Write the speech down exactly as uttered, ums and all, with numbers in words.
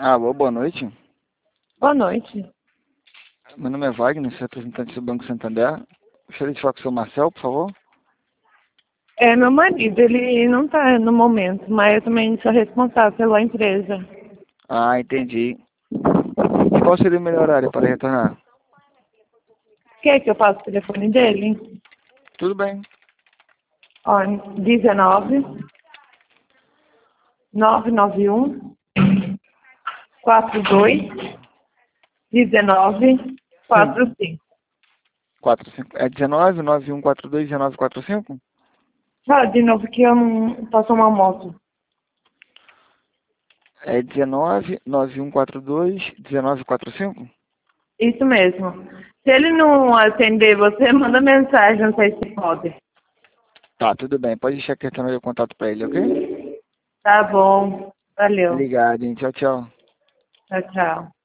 Alô, boa noite. Boa noite. Meu nome é Wagner, sou representante do Banco Santander. Gostaria de falar com o seu Marcel, por favor. É meu marido, ele não está no momento, mas eu também sou responsável pela empresa. Ah, entendi. E qual seria o melhor horário para retornar? Quer que eu passe o telefone dele? Tudo bem. Ó, dezenove, nove nove um, quatro dois, dezenove, Sim. quatro cinco. quatro cinco. É dezenove, nove um quatro dois, dezenove quatro cinco? Fala de novo que eu não posso uma moto. É dezenove, nove um quatro dois, dezenove quatro cinco? Isso mesmo. Se ele não atender, você manda mensagem, não sei se pode. Tá, tudo bem. Pode deixar que eu retorne o contato para ele, ok? Tá bom. Valeu. Obrigado, hein. Tchau, tchau. Tchau, tchau.